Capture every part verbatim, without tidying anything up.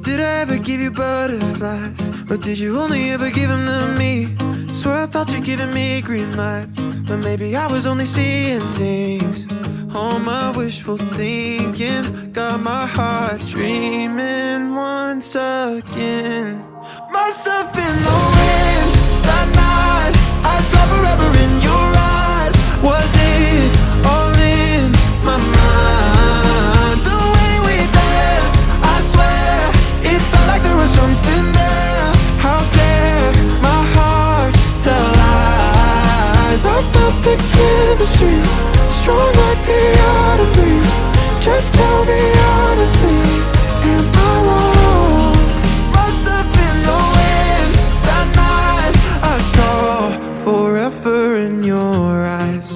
Did I ever give you butterflies? Or did you only ever give them to me? Swear I felt you giving me green lights, but maybe I was only seeing things. All my wishful thinking got my heart dreaming once again. Must have been the wind that night I saw forever in your eyes. Was it all in my mind? The way we danced, I swear it felt like there was something there. How dare my heart tell lies? I felt the chemistry, strong like the autumn breeze. Just tell me honestly, am I wrong? Must have been the wind that night I saw forever in your eyes.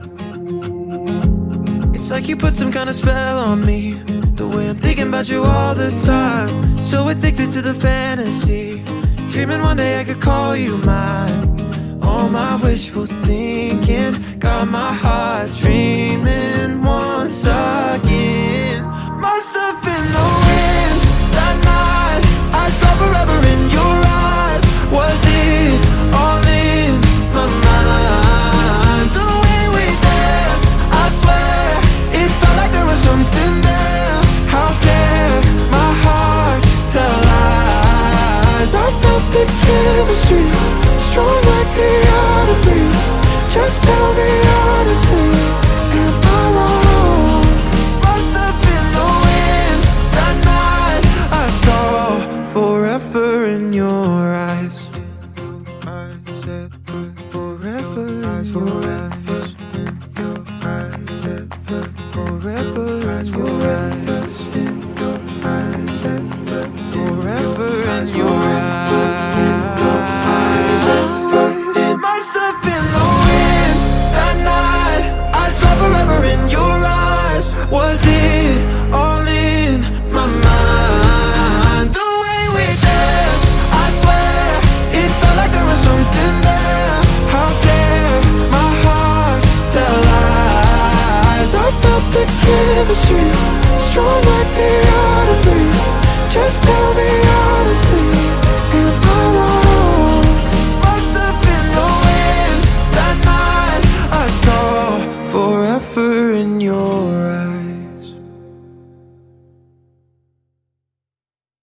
It's like you put some kind of spell on me, the way I'm thinking about you all the time. So addicted to the fantasy, dreaming one day I could call you mine. All my wishful thinking got my heart dreaming once again. Must have been the wind that night I saw forever in your eyes. Was it all in my mind? The way we danced, I swear it felt like there was something there. How dare my heart tell lies? I felt the chemistry, strong like the autumn breeze. Just tell me honestly, am I wrong? Must have been the wind that night I saw forever in your eyes. Forever in your eyes. Forever in your eyes. Forever in your eyes. It must have been the wind that night I saw forever in your eyes. Was it